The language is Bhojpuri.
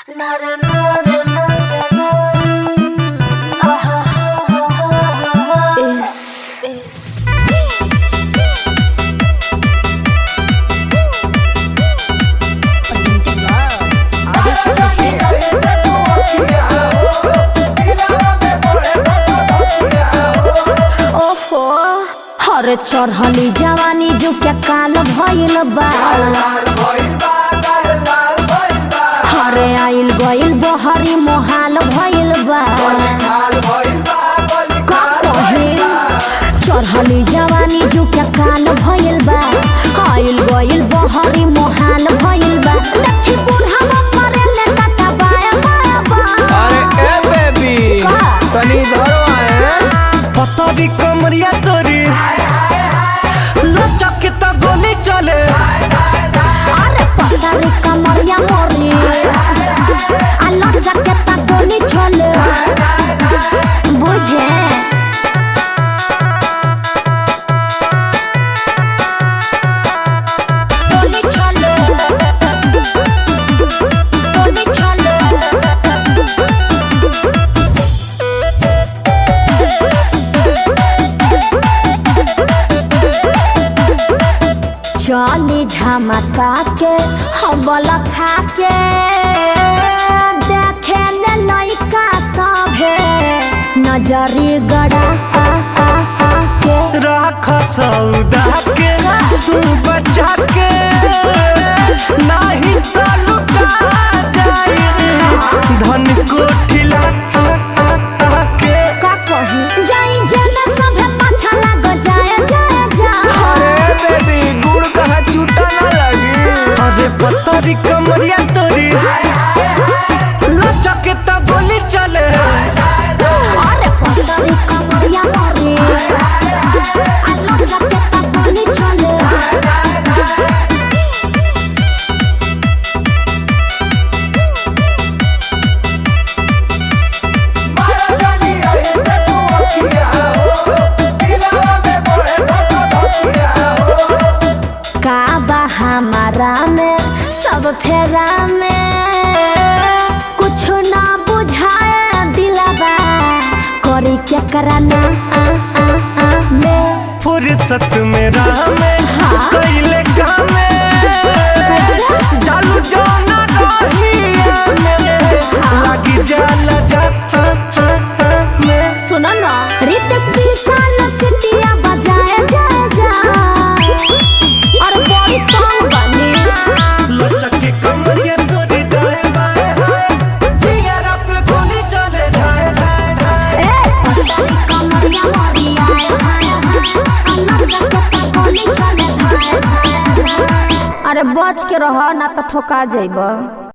अरे चढ़ली जवानी जो क्या काल भइल बा अरे आइल गइल बहरी मोहाल भइल बा चढ़ली जवानी जो क्या काल भइल बा आइल गइल बहरी मोहाल भइल बा लठी बुढ़ावा मरेले काटा बाया बाया बा। अरे ए बेबी तनी धरो आए पतरी कमरिया तोरी लचक त गोली चले अरे पतरी कमरिया मोरी आ लचक त गोली चले बुझे चली झमका के हबल खा के देखे ले लइका सभे नजरी गड़ा के राख सौदा के तू बचा के नहीं तो लुटा जाए धन कोठिला के का कही जाई जेना सभे पाछा लाग जाए जाए जा। अरे बेबी गुड़ कहाँ छूटा ना लगी अरे पतरी कमरिया तोरी लचक त गोली चले अरे पतरी कमरिया मोरी आ लचक त गोली चले हमारा में सब फेरा में कुछ ना बुझाए दिलवा करी क्या कराना में फुर्सत में राह में कैले काम में चालू जाना रहिया में लगी जाला जा में सुनो ना रितेश विशाल सिटिया बजाए जा जा और बड़ी तंग बनी लचक के कमरिया तोरी दाएं बाएं हाय जिगर पे गोली चले जाए ए पतरी कमरिया मोरी आए हाय हाय लचक के गोली चले हाय हाय। अरे बच के रह ना तो ठोका जाइबा।